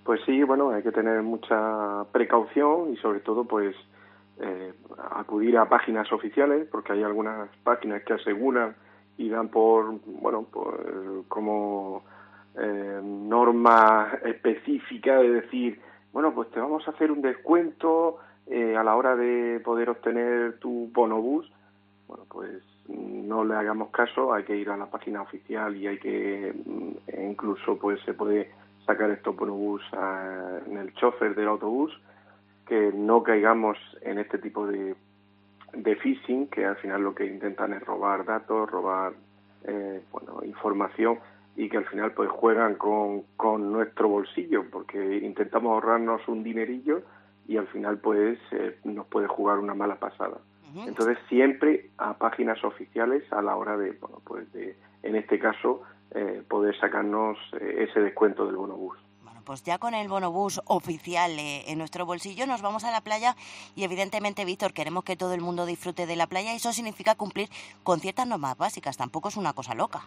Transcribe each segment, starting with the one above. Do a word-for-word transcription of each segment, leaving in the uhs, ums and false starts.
Pues sí, bueno, hay que tener mucha precaución y sobre todo pues eh, acudir a páginas oficiales, porque hay algunas páginas que aseguran y dan por, bueno, por, como eh, norma específica de decir, bueno, pues te vamos a hacer un descuento eh, a la hora de poder obtener tu bonobús. Bueno, pues no le hagamos caso, hay que ir a la página oficial y hay que, incluso pues se puede sacar estos bonobús a, en el chofer del autobús, que no caigamos en este tipo de, de phishing, que al final lo que intentan es robar datos, robar eh, bueno, información, y que al final pues juegan con, con nuestro bolsillo, porque intentamos ahorrarnos un dinerillo y al final pues eh, nos puede jugar una mala pasada. Entonces siempre a páginas oficiales a la hora de, bueno, pues de, en este caso, eh, poder sacarnos eh, ese descuento del bonobús. Bueno, pues ya con el bonobús oficial eh, en nuestro bolsillo nos vamos a la playa y evidentemente, Víctor, queremos que todo el mundo disfrute de la playa y eso significa cumplir con ciertas normas básicas, tampoco es una cosa loca.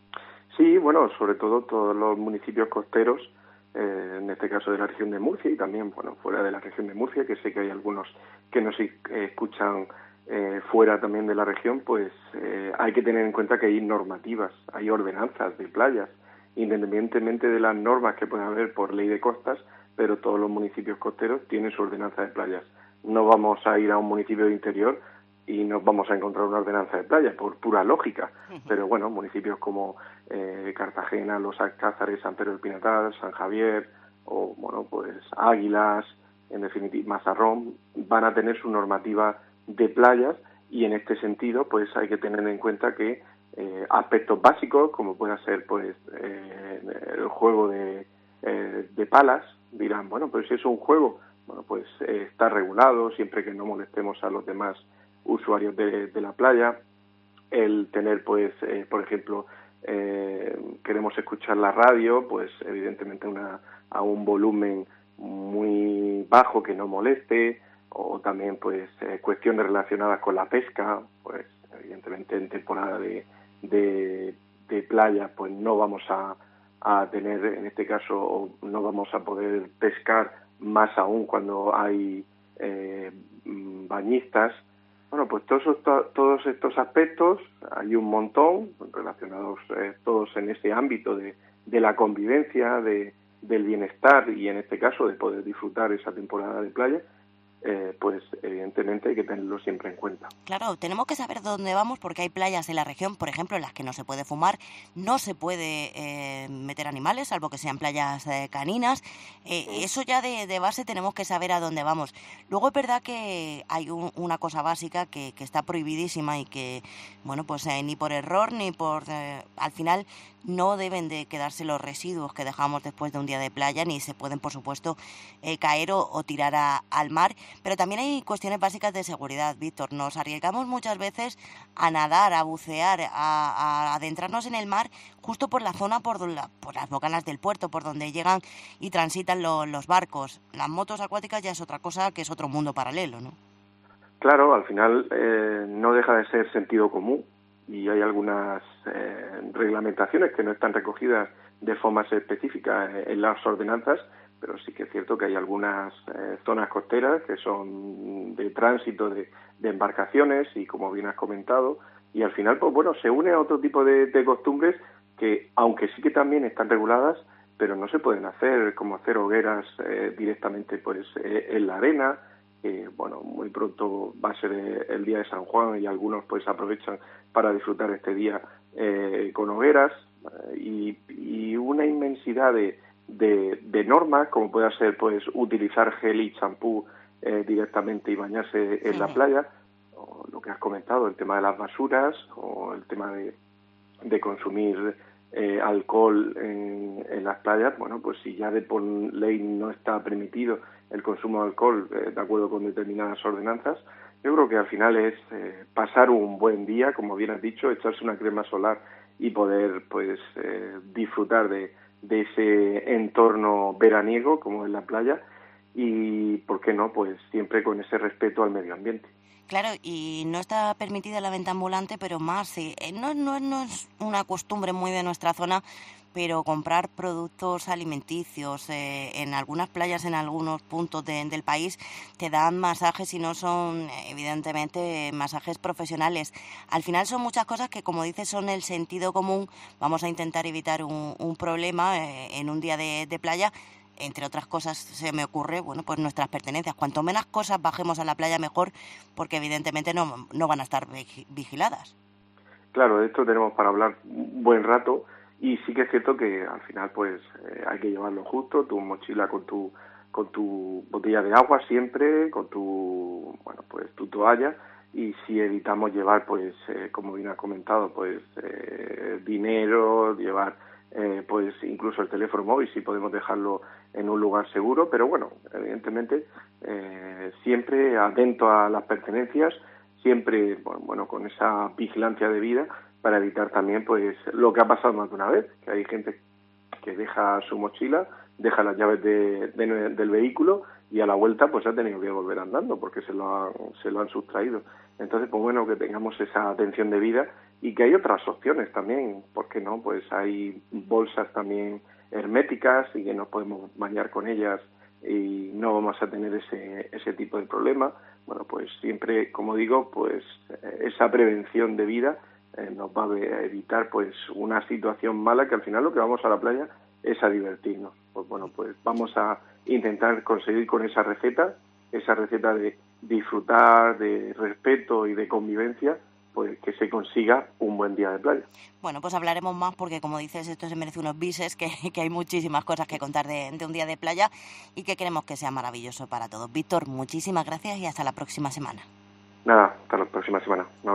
Sí, bueno, sobre todo todos los municipios costeros, eh, en este caso de la región de Murcia y también, bueno, fuera de la región de Murcia, que sé que hay algunos que nos eh, escuchan Eh, fuera también de la región, pues eh, hay que tener en cuenta que hay normativas, hay ordenanzas de playas, independientemente de las normas que pueda haber por ley de costas, pero todos los municipios costeros tienen su ordenanza de playas. No vamos a ir a un municipio de interior y nos vamos a encontrar una ordenanza de playa, por pura lógica, pero bueno, municipios como eh, Cartagena, Los Alcázares, San Pedro del Pinatar, San Javier, o bueno, pues Águilas, en definitiva Mazarrón, van a tener su normativa de playas, y en este sentido pues hay que tener en cuenta que eh, aspectos básicos como pueda ser pues eh, el juego de, eh, de palas, dirán, bueno, pues si es un juego, bueno, pues eh, está regulado siempre que no molestemos a los demás usuarios de, de la playa. El tener pues eh, por ejemplo eh, queremos escuchar la radio, pues evidentemente una, a un volumen muy bajo que no moleste, o también pues eh, cuestiones relacionadas con la pesca, pues evidentemente en temporada de, de, de playa pues no vamos a, a tener, en este caso no vamos a poder pescar, más aún cuando hay eh, bañistas. Bueno, pues todos, todos estos aspectos, hay un montón relacionados eh, todos en ese ámbito de, de la convivencia, de, del bienestar y en este caso de poder disfrutar esa temporada de playa. Eh, pues evidentemente hay que tenerlo siempre en cuenta. Claro, tenemos que saber dónde vamos porque hay playas en la región, por ejemplo, en las que no se puede fumar, no se puede eh, meter animales, salvo que sean playas eh, caninas. Eh, sí. Eso ya de, de base tenemos que saber a dónde vamos. Luego es verdad que hay un, una cosa básica que, que está prohibidísima y que, bueno, pues eh, ni por error ni por... Eh, al final no deben de quedarse los residuos que dejamos después de un día de playa, ni se pueden, por supuesto, eh, caer o, o tirar a, al mar. Pero también hay cuestiones básicas de seguridad, Víctor. Nos arriesgamos muchas veces a nadar, a bucear, a, a adentrarnos en el mar justo por la zona, por, la, por las bocanas del puerto, por donde llegan y transitan lo, los barcos. Las motos acuáticas ya es otra cosa, que es otro mundo paralelo, ¿no? Claro, al final eh, no deja de ser sentido común, y hay algunas eh, reglamentaciones que no están recogidas de forma específica en las ordenanzas, pero sí que es cierto que hay algunas eh, zonas costeras que son de tránsito de, de embarcaciones y, como bien has comentado, y al final, pues bueno, se une a otro tipo de, de costumbres que, aunque sí que también están reguladas, pero no se pueden hacer, como hacer hogueras eh, directamente pues eh, en la arena. Eh, bueno, muy pronto va a ser el día de San Juan y algunos pues aprovechan para disfrutar este día eh, con hogueras eh, y, y una inmensidad de, de, de normas, como pueda ser pues utilizar gel y champú eh, directamente y bañarse en la playa, o lo que has comentado, el tema de las basuras, o el tema de, de consumir eh, alcohol en, en las playas. Bueno, pues si ya de por ley no está permitido el consumo de alcohol eh, de acuerdo con determinadas ordenanzas, yo creo que al final es eh, pasar un buen día, como bien has dicho, echarse una crema solar y poder pues eh, disfrutar de, de ese entorno veraniego como es la playa, y por qué no, pues siempre con ese respeto al medio ambiente. Claro, y no está permitida la venta ambulante, pero más, sí. No, no, no es una costumbre muy de nuestra zona, pero comprar productos alimenticios eh, en algunas playas, en algunos puntos de, del país, te dan masajes y no son, evidentemente, masajes profesionales. Al final son muchas cosas que, como dices, son el sentido común. Vamos a intentar evitar un, un problema eh, en un día de, de playa. Entre otras cosas, se me ocurre, bueno, pues nuestras pertenencias. Cuanto menos cosas bajemos a la playa, mejor, porque evidentemente no, no van a estar vigiladas. Claro, de esto tenemos para hablar un buen rato, y sí que es cierto que al final pues eh, hay que llevarlo justo, tu mochila con tu con tu botella de agua siempre, con tu bueno pues tu toalla, y si evitamos llevar pues eh, como bien has comentado pues eh, dinero, llevar eh, pues incluso el teléfono móvil si podemos dejarlo en un lugar seguro, pero bueno, evidentemente eh, siempre atento a las pertenencias, siempre bueno con esa vigilancia debida para evitar también pues lo que ha pasado más de una vez, que hay gente que deja su mochila, deja las llaves de, de, del vehículo y a la vuelta pues ha tenido que volver andando porque se lo han, se lo han sustraído. Entonces pues bueno, que tengamos esa atención debida y que hay otras opciones también, ¿por qué no? Pues hay bolsas también herméticas y que nos podemos bañar con ellas y no vamos a tener ese ese tipo de problema. Bueno, pues siempre, como digo, pues esa prevención debida eh, nos va a evitar pues una situación mala, que al final lo que vamos a la playa es a divertirnos. Pues bueno, pues vamos a intentar conseguir con esa receta, esa receta de disfrutar, de respeto y de convivencia, pues que se consiga un buen día de playa. Bueno, pues hablaremos más porque, como dices, esto se merece unos bises, que, que hay muchísimas cosas que contar de, de un día de playa y que queremos que sea maravilloso para todos. Víctor, muchísimas gracias y hasta la próxima semana. Nada, hasta la próxima semana. No.